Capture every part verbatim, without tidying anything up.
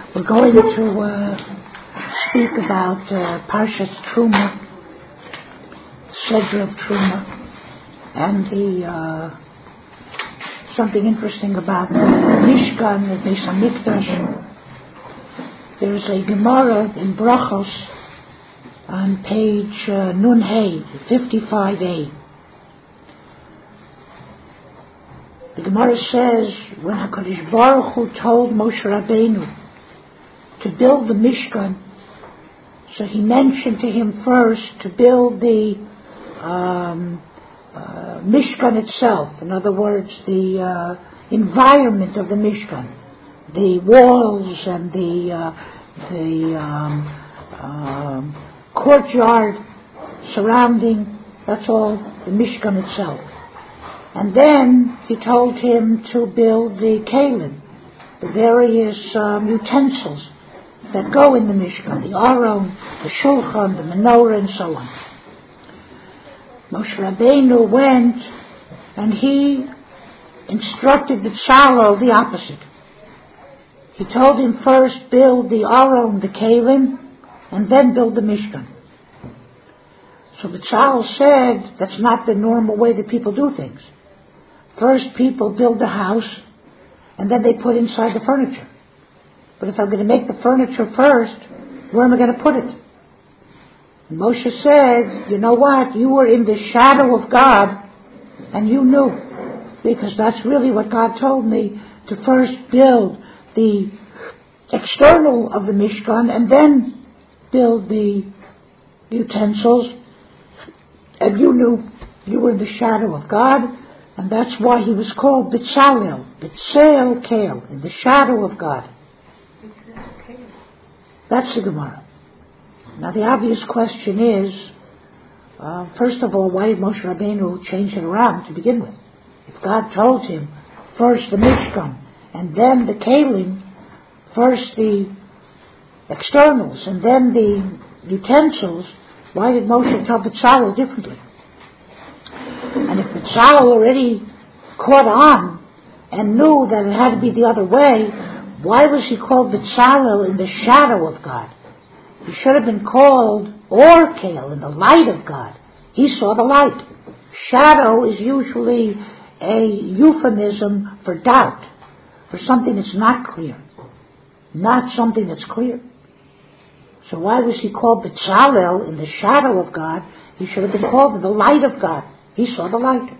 We're going to uh, speak about uh, Parshas Truma, Sedra of Truma, and the uh, something interesting about the Mishkan, the Beis HaMikdash. There's a Gemara in Brachos on page uh, Nun Hey, fifty-five A. The Gemara says, when HaKadosh Baruch Hu told Moshe Rabbeinu to build the Mishkan, so he mentioned to him first to build the um, uh, Mishkan itself. In other words, the uh, environment of the Mishkan, the walls and the uh, the um, um, courtyard surrounding. That's all the Mishkan itself. And then he told him to build the kalim, the various um, utensils that go in the Mishkan, the Aron, the Shulchan, the Menorah, and so on. Moshe Rabbeinu went and he instructed the Tzalel the opposite. He told him first build the Aron, the kalim, and then build the Mishkan. So the Tzalel said that's not the normal way that people do things. First people build the house and then they put inside the furniture. But if I'm going to make the furniture first, where am I going to put it? And Moshe said, you know what? You were in the shadow of God and you knew. Because that's really what God told me, to first build the external of the Mishkan and then build the utensils. And you knew you were in the shadow of God. And that's why he was called B'Tzalel, B'Tzel Kael, in the shadow of God. That's the Gemara. Now the obvious question is, uh, first of all, why did Moshe Rabbeinu change it around to begin with? If God told him first the Mishkan and then the Kalim, first the externals and then the utensils, why did Moshe tell B'Tzalel differently? And if the Tzalel already caught on and knew that it had to be the other way, why was he called B'Tzalel in the shadow of God? He should have been called Or Kael, in the light of God. He saw the light. Shadow is usually a euphemism for doubt, for something that's not clear, not something that's clear. So why was he called B'Tzalel in the shadow of God? He should have been called in the light of God. He saw the light.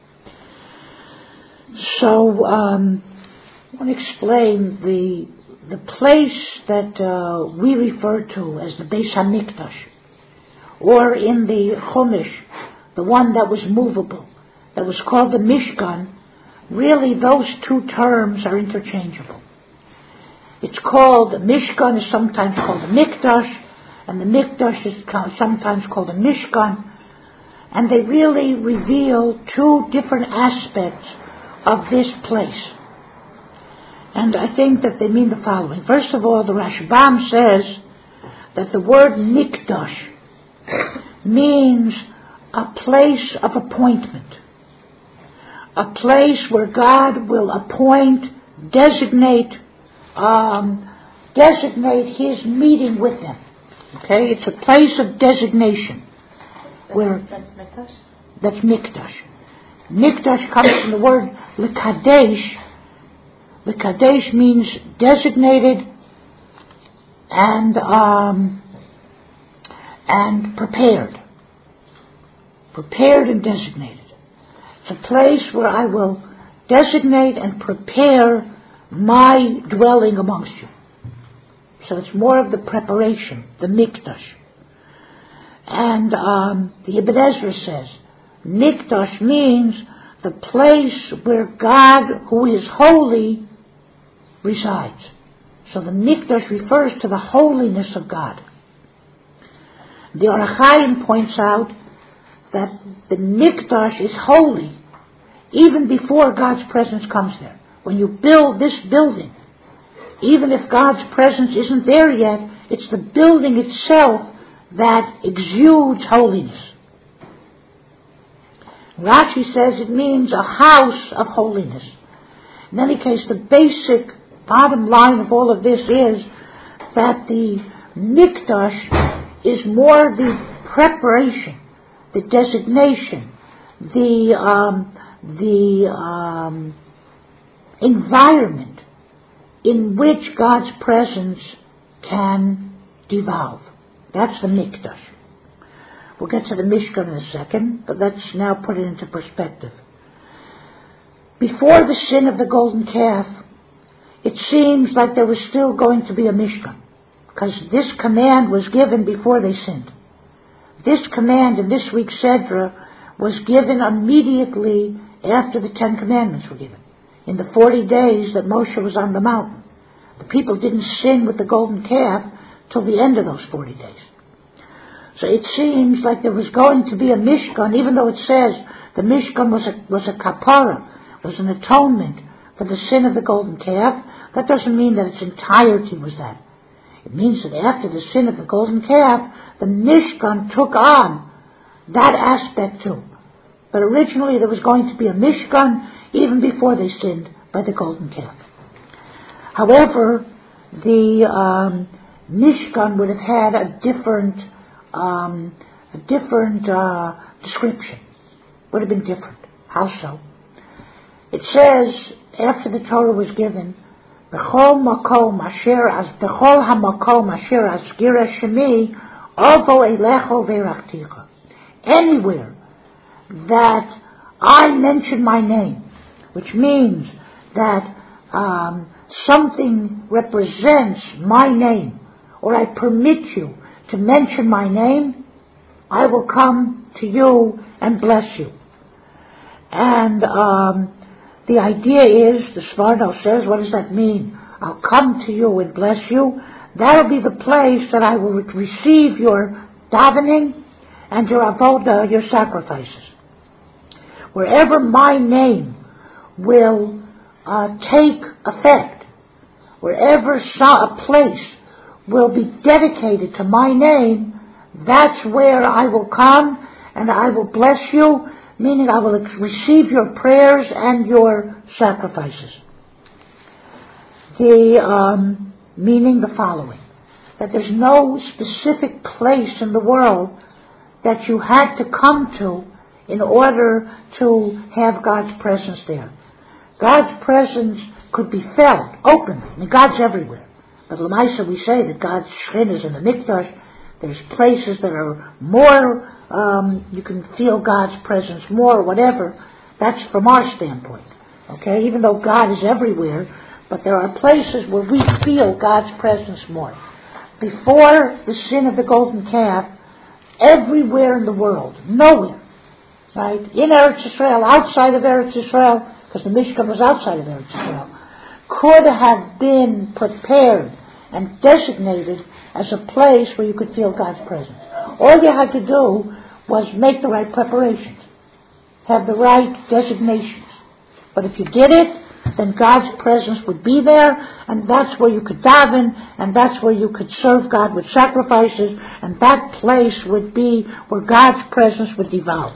So um, I want to explain the the place that uh, we refer to as the Beis HaMikdash, or in the Chumash, the one that was movable, that was called the Mishkan. Really, those two terms are interchangeable. It's called, the Mishkan is sometimes called a Mikdash, and the Mikdash is sometimes called a Mishkan. And they really reveal two different aspects of this place. And I think that they mean the following. First of all, the Rashbam says that the word Mikdash means a place of appointment. A place where God will appoint, designate, um, designate His meeting with them. Okay? It's a place of designation. Where that's Mikdash. That's Mikdash. Mikdash comes from the word Lekadesh. Lekadesh means designated and um, and prepared. Prepared and designated. It's a place where I will designate and prepare my dwelling amongst you. So it's more of the preparation, the Mikdash. And um, the Ibn Ezra says, Mikdash means the place where God, who is holy, resides. So the Mikdash refers to the holiness of God. The Or HaChaim points out that the Mikdash is holy even before God's presence comes there. When you build this building, even if God's presence isn't there yet, it's the building itself that exudes holiness. Rashi says it means a house of holiness. In any case, the basic bottom line of all of this is that the Mikdash is more the preparation, the designation, the um, the um, environment in which God's presence can devolve. That's the Mikdash. We'll get to the Mishkan in a second, but let's now put it into perspective. Before the sin of the golden calf, it seems like there was still going to be a Mishkan, because this command was given before they sinned. This command in this week's Sedra was given immediately after the Ten Commandments were given, in the forty days that Moshe was on the mountain. The people didn't sin with the golden calf till the end of those forty days. So it seems like there was going to be a Mishkan, even though it says the Mishkan was a, was a kapara, was an atonement for the sin of the golden calf. That doesn't mean that its entirety was that. It means that after the sin of the golden calf, the Mishkan took on that aspect too. But originally there was going to be a Mishkan even before they sinned by the golden calf. However, the um, Mishkan would have had a different, um, a different uh, description. Would have been different. How so? It says after the Torah was given, "B'chol makom asher as b'chol hamakom asher asgira shemi ovo elecho ve'rachticha." Anywhere that I mention my name, which means that um, something represents my name, or I permit you to mention my name, I will come to you and bless you. And um, the idea is, the Svarno says, what does that mean? I'll come to you and bless you. That'll be the place that I will receive your davening and your avodah, your sacrifices. Wherever my name will uh, take effect, wherever a place will be dedicated to my name, that's where I will come and I will bless you, meaning I will receive your prayers and your sacrifices. The um, meaning the following, that there's no specific place in the world that you had to come to in order to have God's presence there. God's presence could be felt openly. I mean, God's everywhere. But Lamaisa, we say that God's Shekhinah is in the Mikdash. There's places that are more, um, you can feel God's presence more, whatever. That's from our standpoint. Okay? Even though God is everywhere, but there are places where we feel God's presence more. Before the sin of the golden calf, everywhere in the world, nowhere, right, in Eretz Yisrael, outside of Eretz Yisrael, because the Mishkan was outside of Eretz Yisrael, could have been prepared and designated as a place where you could feel God's presence. All you had to do was make the right preparations, have the right designations. But if you did it, then God's presence would be there, and that's where you could daven, and that's where you could serve God with sacrifices, and that place would be where God's presence would devolve.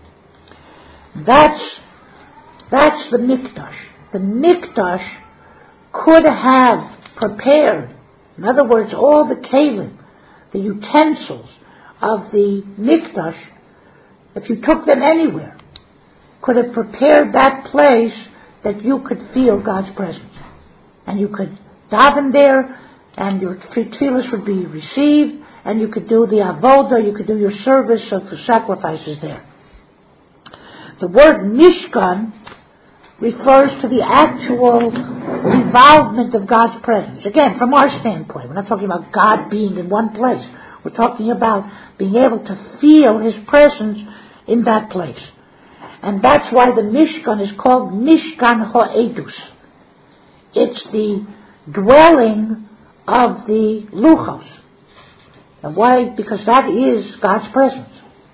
That's, that's the Mikdash. The Mikdash could have prepared, in other words, all the kelim, the utensils of the Mikdash, if you took them anywhere, could have prepared that place that you could feel God's presence. And you could daven there, and your tefillos would be received, and you could do the avodah, you could do your service of the sacrifices there. The word Mishkan refers to the actual devolvement of God's presence. Again, from our standpoint, we're not talking about God being in one place. We're talking about being able to feel His presence in that place. And that's why the Mishkan is called Mishkan Ha'edus. It's the dwelling of the Luchos. And why? Because that is God's presence.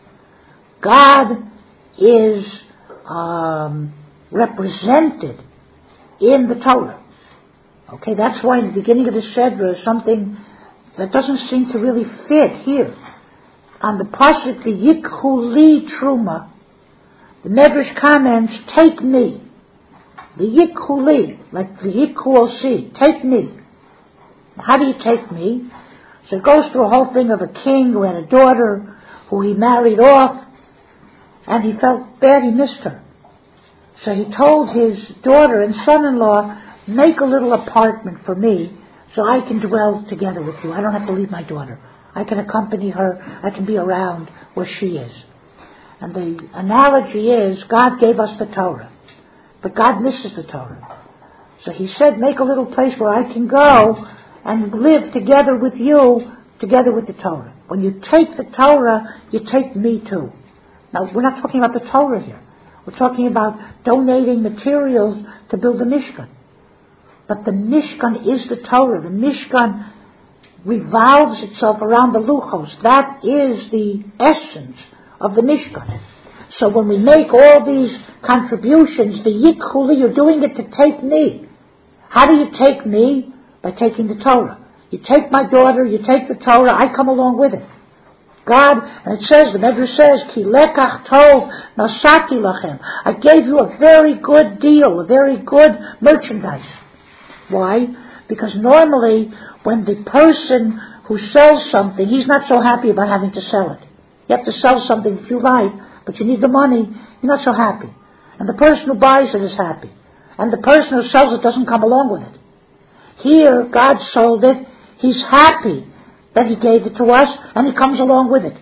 God is um, represented in the Torah. Okay, that's why in the beginning of the Sedra is something that doesn't seem to really fit here. On the pasuk, the Yikhu Li Truma, the Medrash comments, take me. The Yikhu Li, like the Yikhu Osi, take me. How do you take me? So it goes through a whole thing of a king who had a daughter who he married off, and he felt bad, he missed her. So he told his daughter and son-in-law, make a little apartment for me so I can dwell together with you. I don't have to leave my daughter. I can accompany her. I can be around where she is. And the analogy is, God gave us the Torah, but God misses the Torah. So he said, make a little place where I can go and live together with you, together with the Torah. When you take the Torah, you take me too. Now, we're not talking about the Torah here. We're talking about donating materials to build the Mishkan. But the Mishkan is the Torah. The Mishkan revolves itself around the Luchos. That is the essence of the Mishkan. So when we make all these contributions, the Yikhuli, you're doing it to take me. How do you take me? By taking the Torah. You take my daughter, you take the Torah, I come along with it. God, and it says, the Medrash says, Ki lekach tov nasati lachem. I gave you a very good deal, a very good merchandise. Why? Because normally, when the person who sells something, he's not so happy about having to sell it. You have to sell something that you like, but you need the money, you're not so happy. And the person who buys it is happy. And the person who sells it doesn't come along with it. Here, God sold it, he's happy that he gave it to us, and he comes along with it.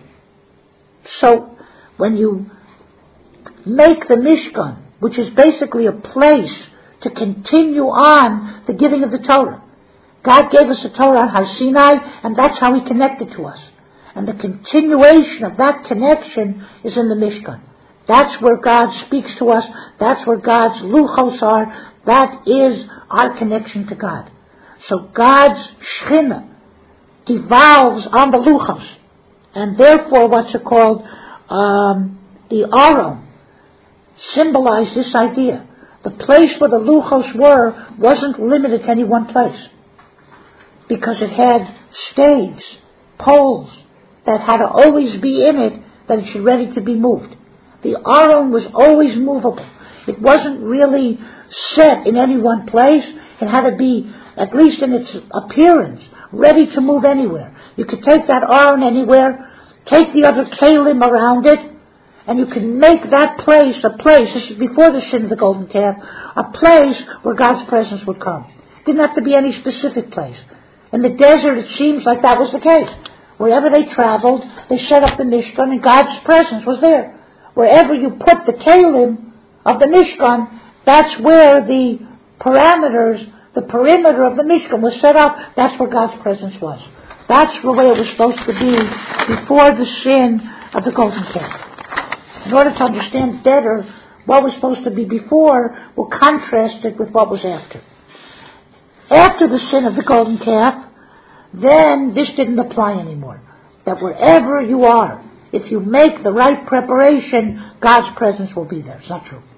So, when you make the Mishkan, which is basically a place to continue on the giving of the Torah. God gave us the Torah on Har Sinai, and that's how he connected to us. And the continuation of that connection is in the Mishkan. That's where God speaks to us. That's where God's luchos are. That is our connection to God. So God's Shechina devolves on the luchos. And therefore, what's it called? Um, the Aron symbolized this idea. The place where the luchos were wasn't limited to any one place, because it had staves, poles, that had to always be in it, that it should ready to be moved. The Aron was always movable. It wasn't really set in any one place. It had to be, at least in its appearance, ready to move anywhere. You could take that Aron anywhere, take the other kalim around it, and you can make that place a place, this is before the sin of the golden calf, a place where God's presence would come. It didn't have to be any specific place. In the desert, it seems like that was the case. Wherever they traveled, they set up the Mishkan, and God's presence was there. Wherever you put the kalim of the Mishkan, that's where the parameters, the perimeter of the Mishkan was set up. That's where God's presence was. That's the way it was supposed to be before the sin of the golden calf. In order to understand better what was supposed to be before, we'll contrast it with what was after. After the sin of the golden calf, then this didn't apply anymore. That wherever you are, if you make the right preparation, God's presence will be there. It's not true.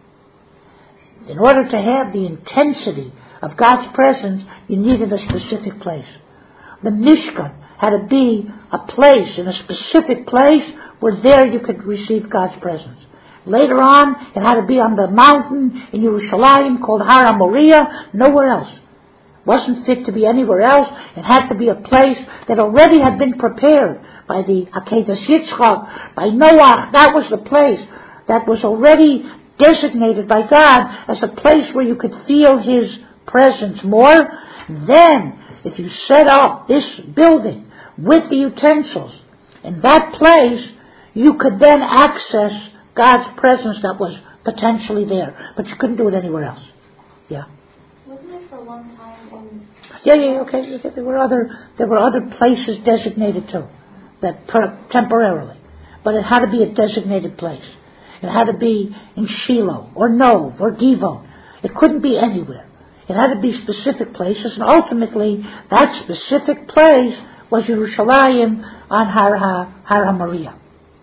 In order to have the intensity of God's presence, you needed a specific place. The Mishkan had to be a place, in a specific place, where there you could receive God's presence. Later on, it had to be on the mountain in Yerushalayim called Har HaMoriah, nowhere else. It wasn't fit to be anywhere else. It had to be a place that already had been prepared by the Akedah Yitzchak, by Noah. That was the place that was already designated by God as a place where you could feel His presence more. Then, if you set up this building with the utensils in that place, you could then access God's presence that was potentially there. But you couldn't do it anywhere else. Yeah. Wasn't it for a long time in... Yeah, yeah, okay. There were other, there were other places designated too, that per, temporarily. But it had to be a designated place. It had to be in Shiloh, or Nov, or Givon. It couldn't be anywhere. It had to be specific places, and ultimately, that specific place was Yerushalayim on Har, ha, Har HaMoriah.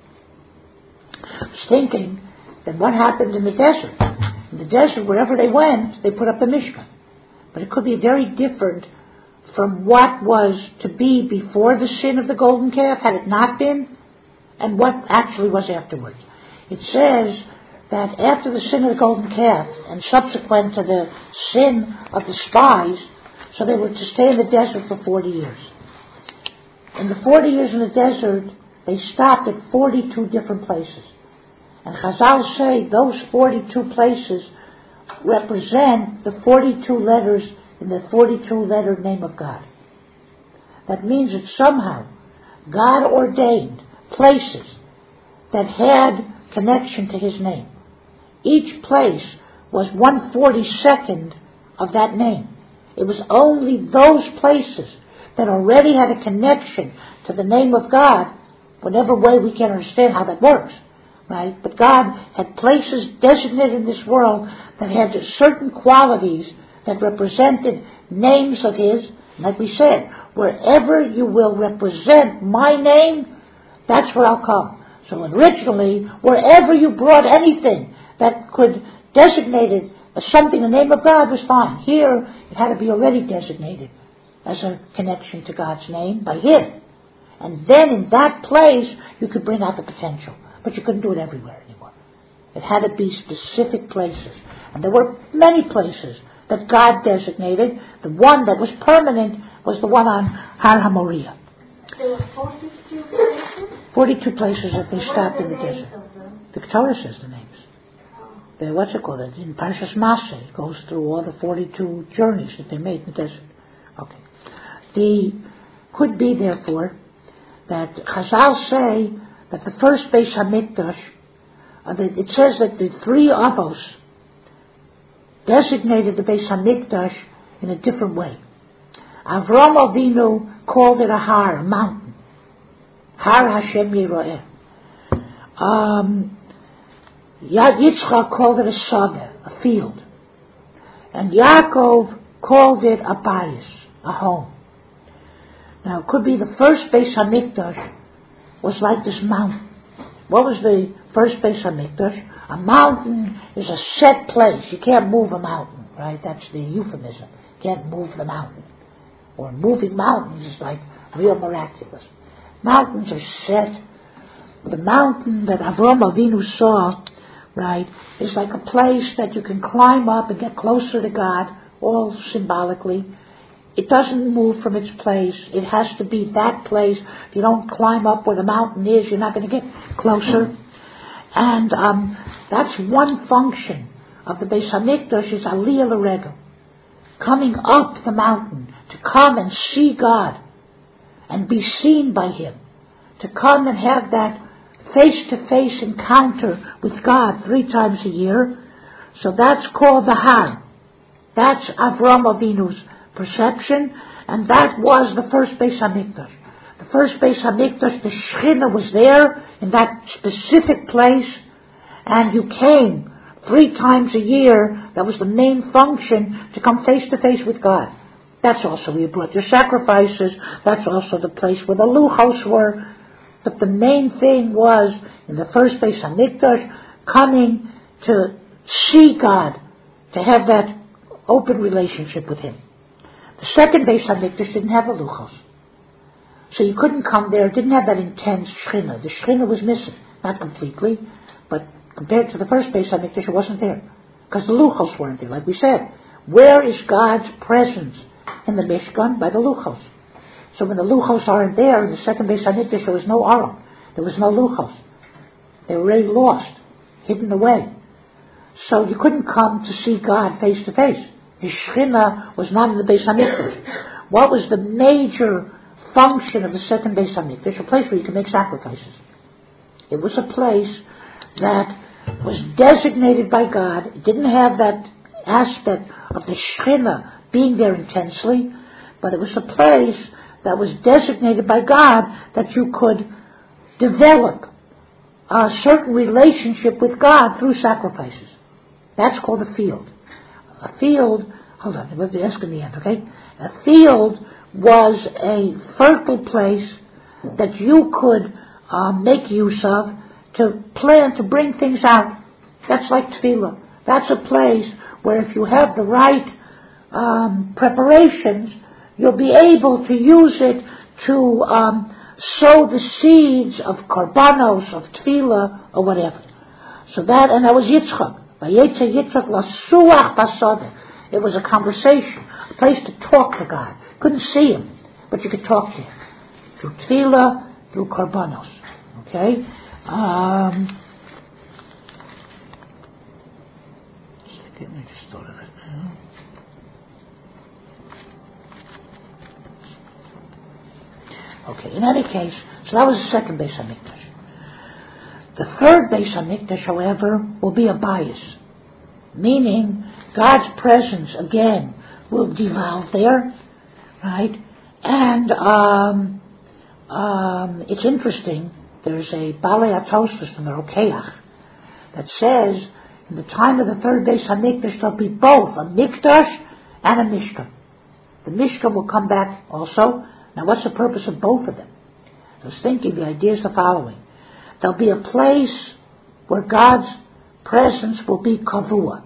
I was thinking that what happened in the desert. In the desert, wherever they went, they put up the Mishkan. But it could be very different from what was to be before the sin of the golden calf, had it not been, and what actually was afterwards. It says that after the sin of the golden calf, and subsequent to the sin of the spies, So they were to stay in the desert for forty years. In the forty years in the desert, they stopped at forty-two different places. And Chazal say those forty-two places represent the forty-two letters in the forty-two letter name of God. That means that somehow God ordained places that had connection to His name. Each place was one forty-second of that name. It was only those places that already had a connection to the name of God, whatever way we can understand how that works, right? But God had places designated in this world that had certain qualities that represented names of His. Like we said, wherever you will represent my name, that's where I'll come. So originally, wherever you brought anything that could designate it as something in the name of God was fine. Here, it had to be already designated as a connection to God's name by Him. And then in that place, you could bring out the potential. But you couldn't do it everywhere anymore. It had to be specific places. And there were many places that God designated. The one that was permanent was the one on Har HaMoriah. There were forty-two places? forty-two places that they stopped in the desert. The Torah says the names. The, what's it called? In Parshas Maseh, it goes through all the forty-two journeys that they made in the desert. Okay. The could be, therefore, that Chazal say that the first Beis HaMikdash, uh, the, it says that the three Avos designated the Beis HaMikdash in a different way. Avram Avinu called it a har, a mountain. Har Hashem Yira'eh. Um, Yitzchak called it a sadeh, a field. And Yaakov called it a bayis, a home. Now, it could be the first Beis HaMikdash was like this mountain. What was the first Beis HaMikdash? A mountain is a set place. You can't move a mountain, right? That's the euphemism. You can't move the mountain. Or moving mountains is like real miraculous. Mountains are set. The mountain that Avraham Avinu saw, right, is like a place that you can climb up and get closer to God, all symbolically. It doesn't move from its place. It has to be that place. If you don't climb up where the mountain is, you're not going to get closer. And um, that's one function of the Beis HaMikdash, is Aliyah L'Regel, coming up the mountain, to come and see God and be seen by Him, to come and have that face-to-face encounter with God three times a year. So that's called the Har. That's Avraham Avinu's perception, and that was the first Beis HaMikdash. The first Beis HaMikdash, the Shekhinah was there in that specific place, and you came three times a year. That was the main function, to come face to face with God. That's also where you brought your sacrifices. That's also the place where the luchos were. But the main thing was, in the first Beis HaMikdash, coming to see God, to have that open relationship with Him. The second Beis HaMikdash didn't have the luchos. So you couldn't come there. It didn't have that intense Shekhinah. The Shekhinah was missing. Not completely, but compared to the first Beis HaMikdash, it wasn't there. Because the luchos weren't there, like we said. Where is God's presence? In the Mishkan, by the luchos. So when the luchos aren't there, in the second Beis HaMikdash, there was no aron. There was no luchos. They were already lost, hidden away. So you couldn't come to see God face to face. His Shekhinah was not in the Beis HaMikdash. What was the major function of the second Beis HaMikdash? A place where you could make sacrifices. It was a place that was designated by God. It didn't have that aspect of the Shekhinah being there intensely, but it was a place that was designated by God that you could develop a certain relationship with God through sacrifices. That's called a field. A field, hold on, we'll ask in the end, okay? A field was a fertile place that you could uh, make use of to plant, to bring things out. That's like tefillah. That's a place where if you have the right um, preparations, you'll be able to use it to um, sow the seeds of korbanos, of tefillah, or whatever. So that, and that was Yitzchak. It was a conversation. a place to talk to God. Couldn't see Him, but you could talk to Him through tefillah, through korbanos. Okay. Um, second, I just thought of it now. Okay. In any case, so that was the second Beis Hamikdash. The third Beis Hamikdash, however, will be a bias, meaning God's presence again will devolve there, right? And um, um, it's interesting. There's a Balei HaTosfos from the Rokeach that says in the time of the third Beis Hamikdash there'll be both a Mikdash and a Mishkan. The Mishkan will come back also. Now, what's the purpose of both of them? I was thinking the idea is the following. There'll be a place where God's presence will be kavua.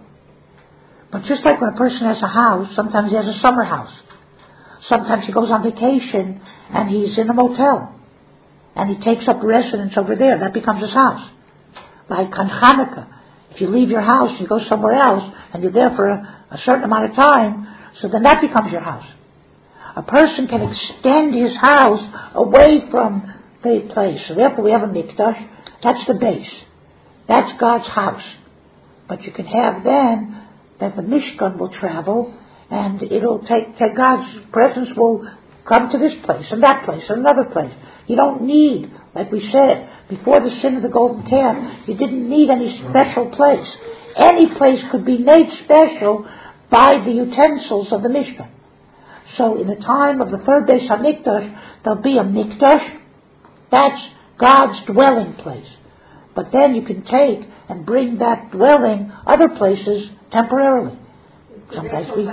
But just like when a person has a house, sometimes he has a summer house. Sometimes he goes on vacation and he's in a motel. And he takes up residence over there. That becomes his house. Like on Hanukkah, if you leave your house, you go somewhere else, and you're there for a, a certain amount of time, so then that becomes your house. A person can extend his house away from the place. So therefore we have a mikdash. That's the base. That's God's house. But you can have then that the Mishkan will travel, and it'll take, take God's presence will come to this place and that place and another place. You don't need, like we said, before the sin of the golden calf, you didn't need any special place. Any place could be made special by the utensils of the Mishkan. So in the time of the third Beis Hamikdash, there'll be a Mikdash. That's God's dwelling place. But then you can take and bring that dwelling other places temporarily. Sometimes we...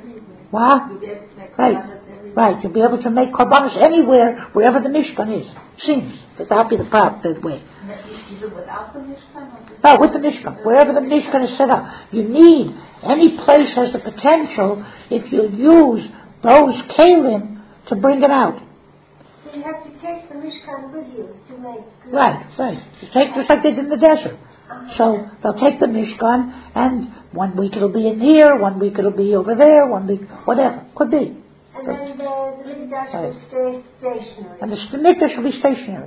What? Right. Right. You'll be able to make korbanos anywhere, wherever the Mishkan is. Seems that that'll be the part, the way. Even without the Mishkan? No, with the Mishkan. Wherever the Mishkan is set up. You need, any place has the potential, if you use those kalim, to bring it out. So you have to take the Mishkan with you to make... Right, right. You take just like they did in the desert. Uh-huh. So they'll take the Mishkan, and one week it'll be in here, one week it'll be over there, one week, whatever. Could be. And then the, the Mikdash right. will stay stationary. And the, the Mikdash will be stationary.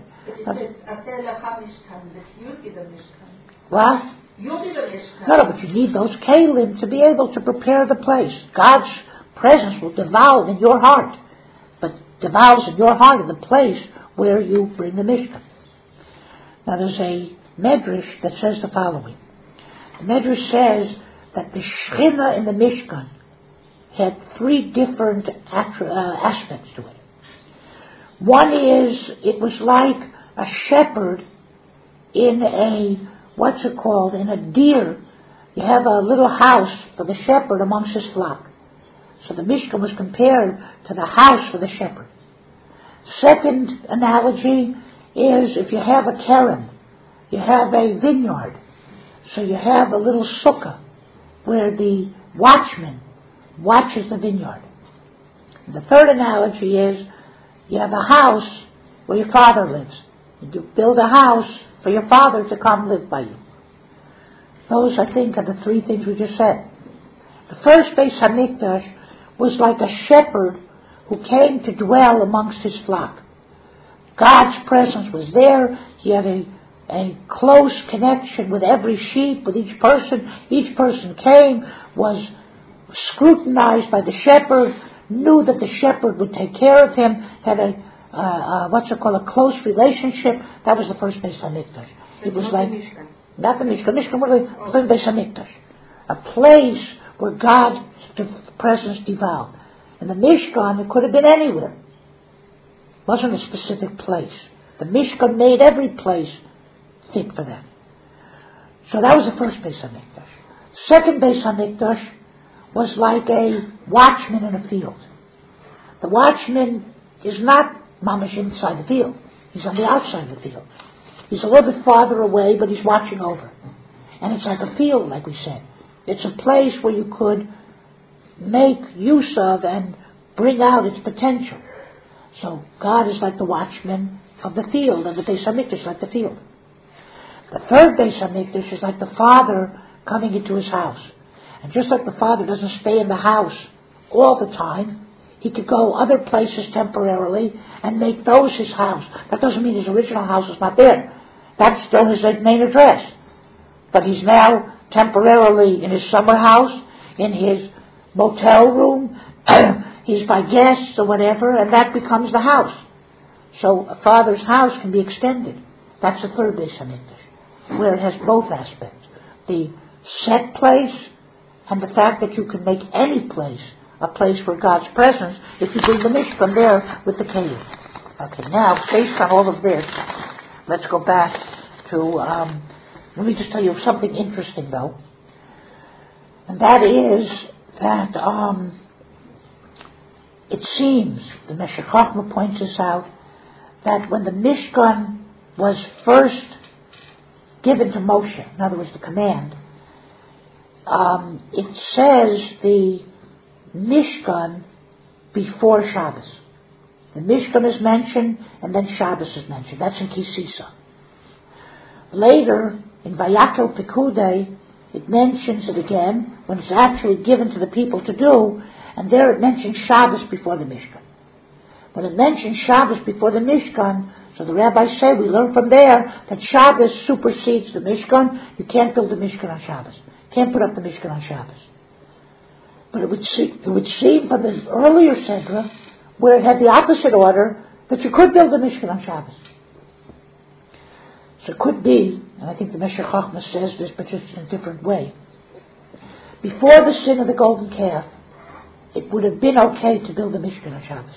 What? You'll be the Mishkan. No, no, but you need those kalim to be able to prepare the place. God's presence will devolve in your heart. But devolves in your heart in the place where you bring the Mishkan. Now there's a Medrash that says the following. The Medrash says that the Shechina in the Mishkan had three different attra- uh, aspects to it. One is, it was like a shepherd in a, what's it called, in a deer. You have a little house for the shepherd amongst his flock. So the Mishkan was compared to the house for the shepherd. Second analogy is if you have a keren, you have a vineyard. So you have a little sukkah where the watchman watches the vineyard. And the third analogy is you have a house where your father lives. You build a house for your father to come live by you. Those, I think, are the three things we just said. The first Beis Hamikdash was like a shepherd who came to dwell amongst his flock. God's presence was there. He had a, a close connection with every sheep, with each person. Each person came, was scrutinized by the shepherd, knew that the shepherd would take care of him, had a, uh, uh, what's it called, a close relationship. That was the first Beis Hamikdash. It was like, not the Mishkan, Mishkan was the third Beis Hamikdash. A place where God's presence devolved. In the Mishkan, it could have been anywhere. It wasn't a specific place. The Mishkan made every place fit for them. So that was the first Beis Hamikdash. Second Beis Hamikdash was like a watchman in a field. The watchman is not mamish inside the field. He's on the outside of the field. He's a little bit farther away, but he's watching over. And it's like a field, like we said. It's a place where you could make use of and bring out its potential. So God is like the watchman of the field, and the Beis Hamikdash is like the field. The third Beis Hamikdash is like the father coming into his house. And just like the father doesn't stay in the house all the time. He could go other places temporarily and make those his house. That doesn't mean his original house is not there. That's still his main address. But he's now temporarily in his summer house, in his motel room, he's by guests or whatever, and that becomes the house. So a father's house can be extended. That's the third Beis HaMikdash, where it has both aspects. The set place and the fact that you can make any place a place for God's presence if you bring the Mishkan there with the cave. Okay, now, based on all of this, let's go back to, um, let me just tell you something interesting though. And that is that um, it seems, the Meshech Chochmah points this out, that when the Mishkan was first given to Moshe, in other words, the command, um, it says the Mishkan before Shabbos. The Mishkan is mentioned, and then Shabbos is mentioned. That's in Kisisa. Later, in Vayakel Pekudei, it mentions it again, when it's actually given to the people to do, and there it mentions Shabbos before the Mishkan. When it mentions Shabbos before the Mishkan, so the rabbis say, we learn from there, that Shabbos supersedes the Mishkan. You can't build the Mishkan on Shabbos. You can't put up the Mishkan on Shabbos. But it would seem, it would seem from the earlier Sedra, where it had the opposite order, that you could build the Mishkan on Shabbos. So it could be, and I think the Meshech Chochmah says this, but just in a different way. Before the sin of the golden calf, it would have been okay to build the Mishkan on Shabbos.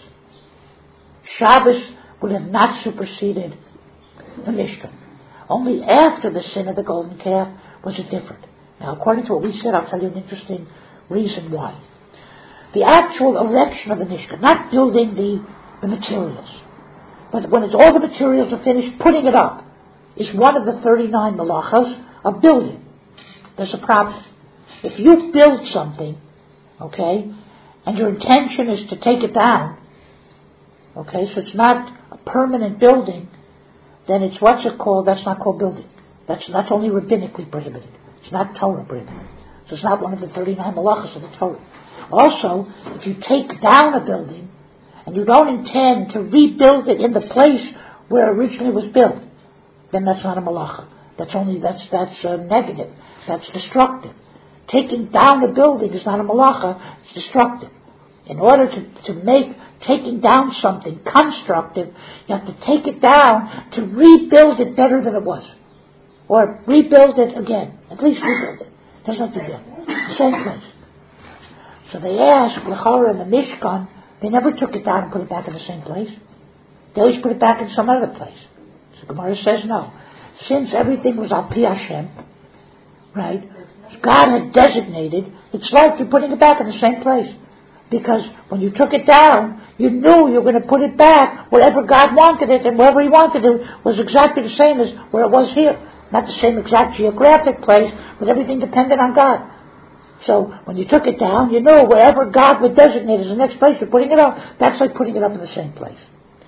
Shabbos would have not superseded the Mishkan. Only after the sin of the golden calf was it different. Now, according to what we said, I'll tell you an interesting reason why. The actual erection of the Mishkan, not building the, the materials, but when it's all the materials are finished, putting it up, is one of the thirty-nine malachas of building. There's a problem. If you build something, okay, and your intention is to take it down, okay, so it's not a permanent building, then it's, what's it called? That's not called building. That's, that's only rabbinically prohibited. It's not Torah prohibited. So it's not one of the thirty-nine malachas of the Torah. Also, if you take down a building and you don't intend to rebuild it in the place where it originally was built, then that's not a malacha. That's only, that's, that's uh, negative. That's destructive. Taking down a building is not a malacha, it's destructive. In order to, to make taking down something constructive, you have to take it down to rebuild it better than it was. Or rebuild it again. At least rebuild it. Doesn't have to build it. Same place. So they asked, L'chora and the Mishkan, they never took it down and put it back in the same place. They always put it back in some other place. So Gemara says no. Since everything was al pi Hashem, right, God had designated, it's like you're putting it back in the same place. Because when you took it down, you knew you were going to put it back wherever God wanted it, and wherever He wanted it was exactly the same as where it was here. Not the same exact geographic place, but everything depended on God. So when you took it down, you knew wherever God would designate as the next place you're putting it up, that's like putting it up in the same place.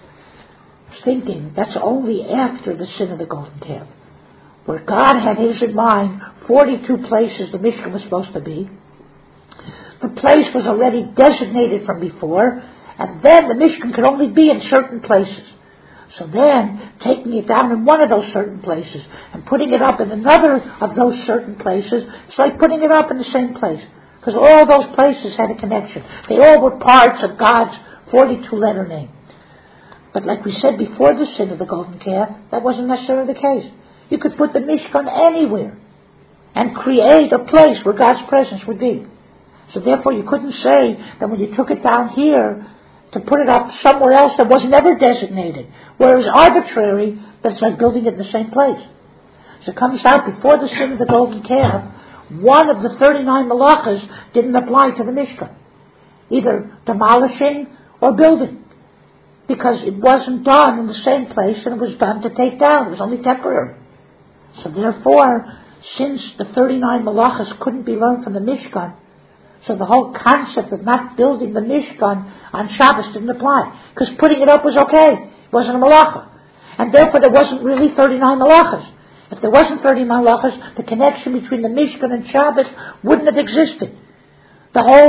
I was thinking, that's only after the sin of the golden calf, where God had His in mind forty-two places the Mishkan was supposed to be. The place was already designated from before, and then the Mishkan could only be in certain places. So then, taking it down in one of those certain places and putting it up in another of those certain places, it's like putting it up in the same place. Because all those places had a connection. They all were parts of God's forty-two letter name. But like we said before the sin of the golden calf, that wasn't necessarily the case. You could put the Mishkan anywhere and create a place where God's presence would be. So therefore you couldn't say that when you took it down here to put it up somewhere else that was never designated, where it was arbitrary, that it's like building it in the same place. So it comes out before the sin of the golden calf, one of the thirty-nine malachas didn't apply to the Mishkan. Either demolishing or building. Because it wasn't done in the same place and it was done to take down. It was only temporary. So therefore, since the thirty-nine malachas couldn't be learned from the Mishkan, so the whole concept of not building the Mishkan on Shabbos didn't apply. Because putting it up was okay. It wasn't a malacha. And therefore there wasn't really thirty-nine malachas. If there wasn't thirty-nine malachas, the connection between the Mishkan and Shabbos wouldn't have existed. The whole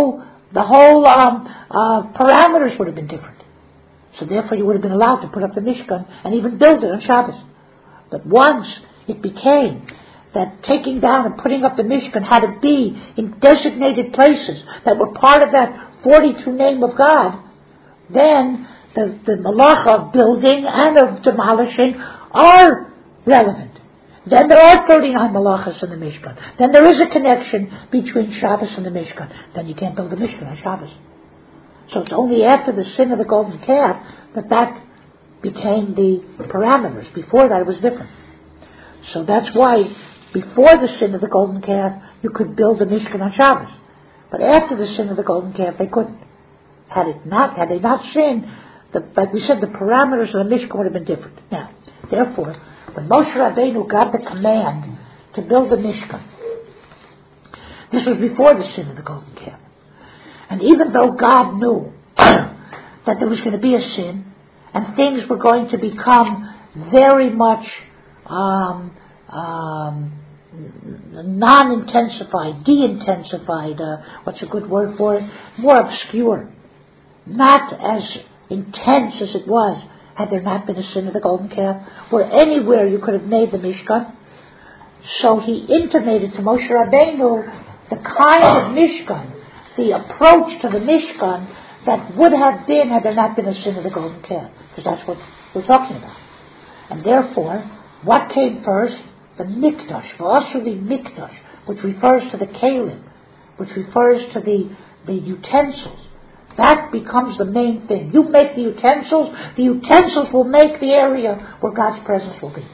the whole um, uh, parameters would have been different. So therefore you would have been allowed to put up the Mishkan and even build it on Shabbos. But once it became that taking down and putting up the Mishkan had to be in designated places that were part of that forty-two name of God, then the, the malacha of building and of demolishing are relevant. Then there are thirty-nine malachas in the Mishkan. Then there is a connection between Shabbos and the Mishkan. Then you can't build the Mishkan on Shabbos. So it's only after the sin of the golden calf that that became the parameters. Before that it was different. So that's why before the sin of the golden calf you could build the Mishkan on Shabbos. But after the sin of the golden calf they couldn't. Had it not, had they not sinned, the, like we said, the parameters of the Mishkan would have been different. Now, therefore, when Moshe Rabbeinu got the command to build the Mishkan, this was before the sin of the golden calf. And even though God knew that there was going to be a sin, and things were going to become very much um, um, non-intensified, de-intensified, uh, what's a good word for it? More obscure. Not as intense as it was had there not been a sin of the golden calf, where anywhere you could have made the Mishkan. So he intimated to Moshe Rabbeinu the kind of Mishkan, the approach to the Mishkan that would have been had there not been a sin of the golden calf, because that's what we're talking about. And therefore, what came first? The Mikdash, V'asuli Mikdash, which refers to the Kalim, which refers to the, the utensils. That becomes the main thing. You make the utensils, the utensils will make the area where God's presence will be.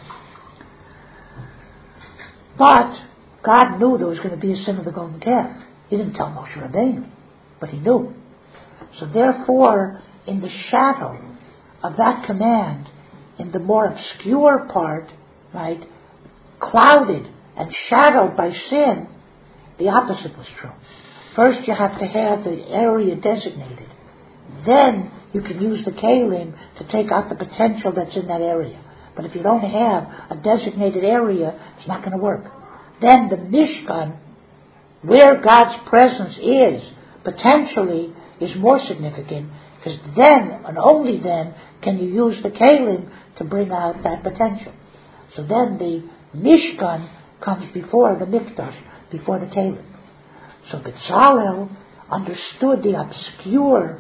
But God knew there was going to be a sin of the golden calf. He didn't tell Moshe Rabbeinu, but he knew. So therefore, in the shadow of that command, in the more obscure part, right, clouded and shadowed by sin, the opposite was true. First you have to have the area designated. Then you can use the kalim to take out the potential that's in that area. But if you don't have a designated area, it's not going to work. Then the Mishkan, where God's presence is, potentially is more significant, because then, and only then, can you use the kalim to bring out that potential. So then the Mishkan comes before the Mikdash, before the kalim. So Bezalel understood the obscure.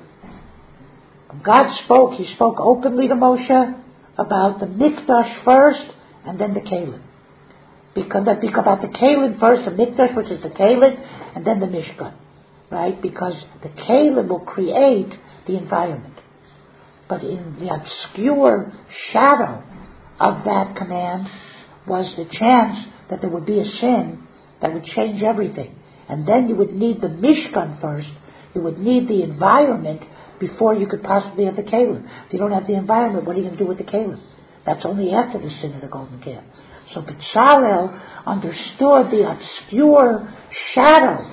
When God spoke, he spoke openly to Moshe about the Mikdash first, and then the kalim. Because that because about the kalim first, the Mikdash, which is the kalim, and then the Mishkan, right? Because the kalim will create the environment. But in the obscure shadow of that command was the chance that there would be a sin that would change everything. And then you would need the Mishkan first. You would need the environment before you could possibly have the kalim. If you don't have the environment, what are you going to do with the kalim? That's only after the sin of the golden calf. So Bezalel understood the obscure shadow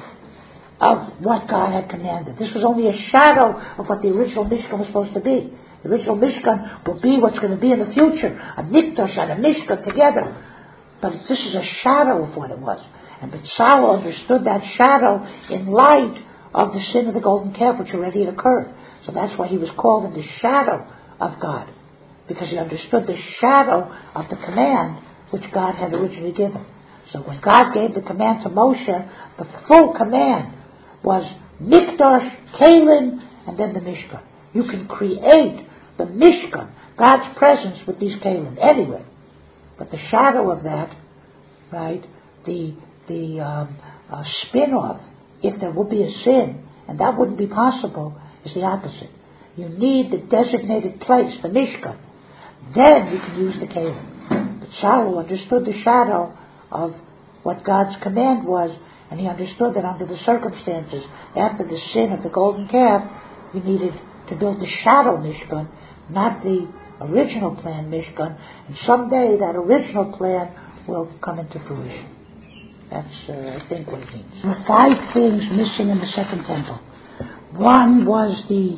of what God had commanded. This was only a shadow of what the original Mishkan was supposed to be. The original Mishkan will be what's going to be in the future. A Mikdash and a Mishkan together. But this is a shadow of what it was. And Bezalel understood that shadow in light of the sin of the golden calf, which already had occurred. So that's why he was called in the shadow of God. Because he understood the shadow of the command which God had originally given. So when God gave the command to Moshe, the full command was Mikdash, Kalim, and then the Mishkan. You can create the Mishkan, God's presence with these Kalim, anywhere. But the shadow of that, right, the the um, uh, spin-off, if there would be a sin, and that wouldn't be possible, is the opposite. You need the designated place, the Mishkan. Then you can use the Kalim. But Bezalel understood the shadow of what God's command was, and he understood that under the circumstances, after the sin of the golden calf, you needed to build the shadow Mishkan, not the original plan Mishkan, and someday that original plan will come into fruition. That's, uh, I think, what it means. There were five things missing in the second temple. One was the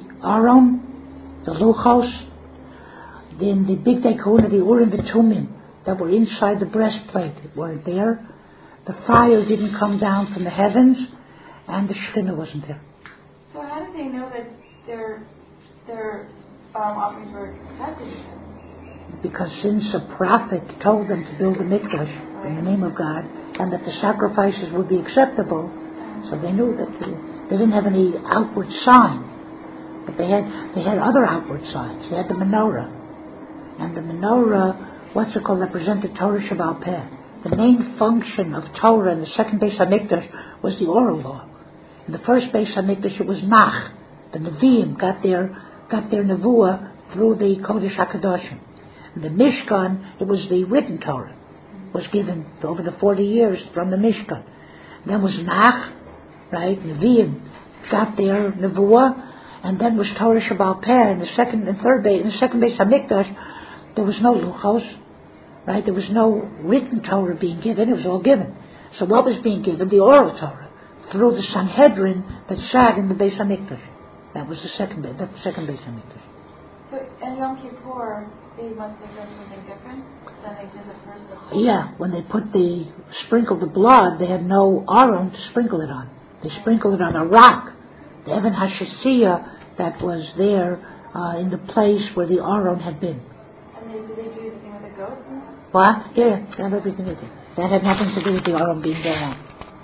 Aron, the Luchos, then the Big Day Kahuna, the Urim, the Tumim, that were inside the breastplate weren't there. The fire didn't come down from the heavens, and the Shekhinah wasn't there. So did they know that their their um, offerings were accepted? Because since a prophet told them to build a mikdash in the name of God, and that the sacrifices would be acceptable, so they knew that they, they didn't have any outward sign, but they had they had other outward signs. They had the menorah, and the menorah, what's it called, represented Torah Shebaal Peh. The main function of Torah in the second Beis HaMikdash was the oral law. In the first Beis HaMikdash it was Nach. The Nevi'im got their got their nevuah through the Kodesh HaKadoshim. In the Mishkan it was the written Torah. Was given over the forty years from the Mishkan. Then was Nach, right? Nevi'im got their nevuah, and then was Torah Shebaal Peh. In the second and third Beis, in the second Beis HaMikdash, there was no luchos, right? There was no written Torah being given. It was all given. So what was being given? The oral Torah through the Sanhedrin that sat in the Beis HaMikdash. That was the second Beis. That's the second Beis HaMikdash. So in Yom Kippur, they must have done something different than they did the first. The yeah, when they put the sprinkled the blood, they had no aron to sprinkle it on. They sprinkled it on a rock, the Evan HaShasiyah that was there uh, in the place where the aron had been. And they, did they do anything with the goats? What? Yeah, they had everything they did. That had nothing to do with the aron being there on.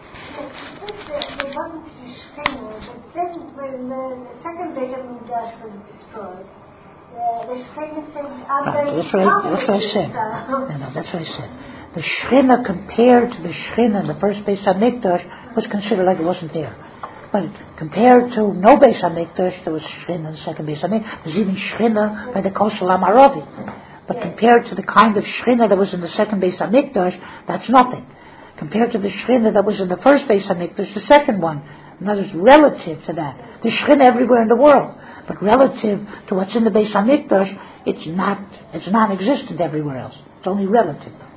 They wanted to destroy it, but then when the second Beit HaMikdash was destroyed, Uh, the Shekhinah said, right, that's what I, that's what I said. No, no, that's what I said. The Shekhinah compared to the Shekhinah in the first Beis HaMikdash was considered like it wasn't there. But compared to no Beis HaMikdash, there was Shekhinah in the second Beis HaMikdash. There's even Shekhinah by the Kosel HaMaravi. But compared to the kind of Shekhinah that was in the second Beis HaMikdash, that's nothing. Compared to the Shekhinah that was in the first Beis HaMikdash, the second one, in other words, relative to that. There's Shekhinah everywhere in the world. But relative to what's in the Beis HaMikdash, it's not, it's non-existent everywhere else. It's only relative.